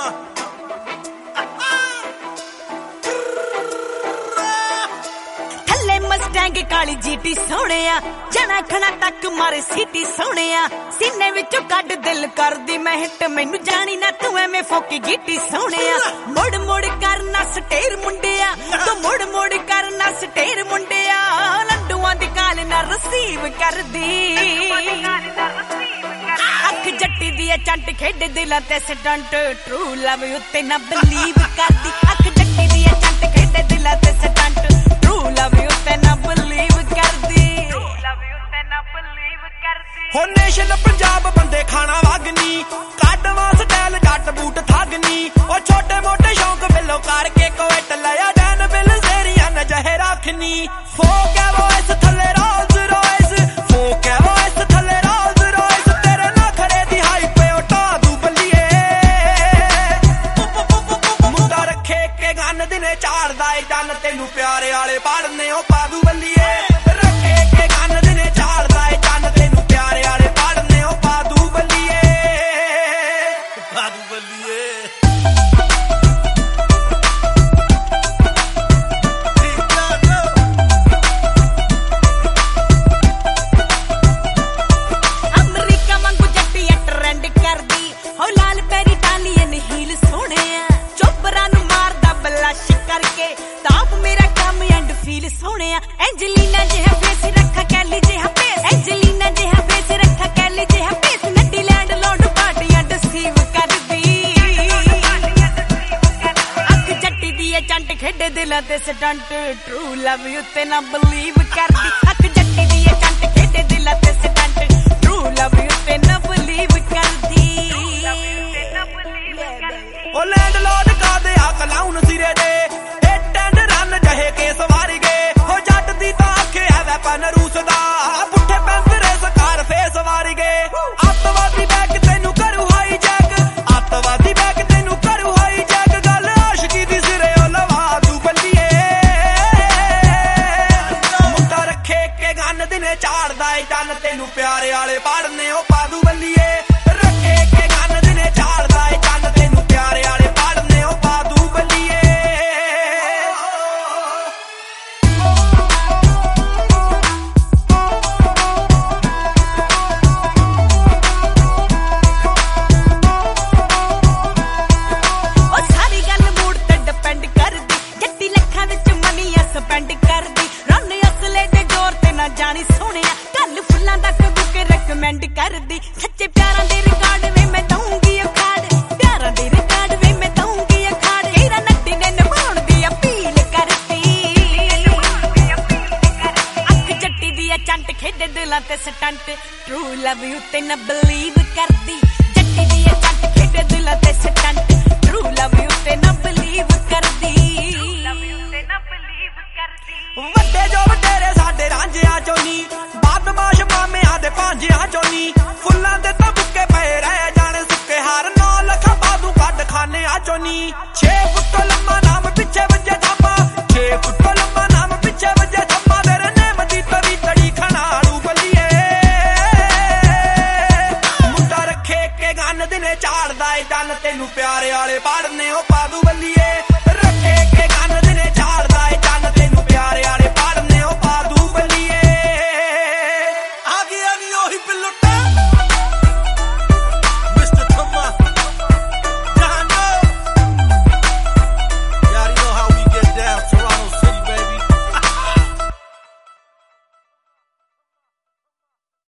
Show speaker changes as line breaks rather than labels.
थल्ले मस्टैंग काली जीटी सोहणिया जना खना तक मारे सीटी सोहणिया सीने विचों कड दिल करदी मैं हिट मैनू जानी ना तू एवें फोकी गीटी सोहणिया मुड़ मुड़ करना सटेर मुंडिया तू मुड़ मुड़ करना सटेर मुंडिया लड्डूआं दी काल ना रिसीव करदी अख जट्टी दी चंट खेड दिलां ते स्टंट ट्रू लव उत्ते ना बिलीव करदी अख जट्टी दी चंट खेड दिलां ते स्टंट ट्रू लव उत्ते ना बिलीव करदी
हो नेशन पंजाब बंदे खाना वागनी काडवा स्टाइल जट बूट थागनी ओ छोटे मोटे शौक बिलो करके कोट लाया डैन बिल सेरिया न जहे रखनी फोक है वॉइस थले रोल्स रॉयस फोक है वॉइस थले रोल्स रॉयस तेरे ना खरे दी हाई पे उठा दू बलिए मुंडा रखे के गन दिने चाड़दा ए जन तेनू प्यारे वाले पढ़ने ओ पादू बलिए रखे के गन दिने चाड़दा ए जन तेनू प्यारे वाले पढ़ने ओ पादू बलिए पादू बलिए एंजेलिना जिहा फेस रखा कैली जिहा फेस एंजेलिना जिहा फेस रखा कैली जिहा फेस नड्डी लैंड लॉर्ड पार्टियां डिसीव करदी अख जट्टी दी चंट खेडे दिलां ते स्टंट ट्रू लव उत्ते ना बिलीव करदी अख जट्टी दी चंट खेडे दिलां ते स्टंट ट्रू लव उत्ते ना बिलीव करदी ओ लैंड लॉर्ड का दे आ कलाउन सिरे दे हिट एंड रन जहे के सवारी गए हो जट दी तां आखे है वैपन रूस दा पुठे पैंतरे सकार फेस वारी गए आतवादी बैक तेनू करू हाई जैक आतवादी बैक तेनू करू हाई जैक गल आशिकी दी सिरे ओ लवा तू बलिए मुंडा रखे के गन दिने चाड़दा ए जन तेनू प्यारे वाले पढ़ने ओ पादू बलिए रखे के गन दिने चाड़दा ए जन तेनू प्यारे वाले पढ़ने ओ पादू बलिए
स्पेंड करदी रन असले दे जोर ते ना जानी सोहणिया गल फुल्लां तक बुके रिकमेंड करदी सच्चे प्यारां दे रिकॉर्ड वे मैं दूंगी अखाड़ प्यारां दे रिकॉर्ड वे मैं दूंगी अखाड़ तेरा नड्डी ने निभाउण दी अपील करदी अख जट्टी दी चंट खेडे दिलां ते स्टंट ट्रू लव उत्ते ना बिलीव करदी जट्टी दी चंट खेडे दिलां ते स्टंट ट्रू लव उत्ते ना बिलीव करदी
ਵੱਡੇ ਜੋ ਵਡੇਰੇ ਸਾਡੇ ਰਾਂਝਿਆਂ ਚੋਂ ਨੀ ਬਦਮਾਸ਼ ਮਾਮਿਆਂ ਦੇ ਭਾਂਜਿਆਂ ਚੋਂ ਨੀ ਫੁੱਲਾਂ ਦੇ ਤਾਂ ਬੁੱਕੇ ਪਏ ਰਹਿ ਜਾਣੇ ਸੁੱਕੇ ਹਾਰ 9 ਲੱਖ ਬਾਦੂ ਕੱਢ ਖਾਨਿਆਂ ਚੋਂ ਨੀ 6 ਫੁੱਟ ਲੰਮਾ ਨਾਮ ਪਿੱਛੇ ਵੱਜੇ ਥਾਪਾ 6 ਫੁੱਟ ਲੰਮਾ ਨਾਮ ਪਿੱਛੇ ਵੱਜੇ ਥਾਪਾ ਤੇਰੇ ਨੇਮ ਦੀ ਤਵੀ ਤੜੀ ਖਣਾੜੂ ਬਲੀਏ ਮੁੰਡਾ ਰੱਖੇ ਕੇ ਗਨ ਦਿਨੇ ਚਾੜਦਾ ਏ ਜਨ ਤੈਨੂੰ ਪਿਆਰੇ ਵਾਲੇ ਪੜਨੇ ਉਹ ਪਾਦੂ ਬਲੀਏ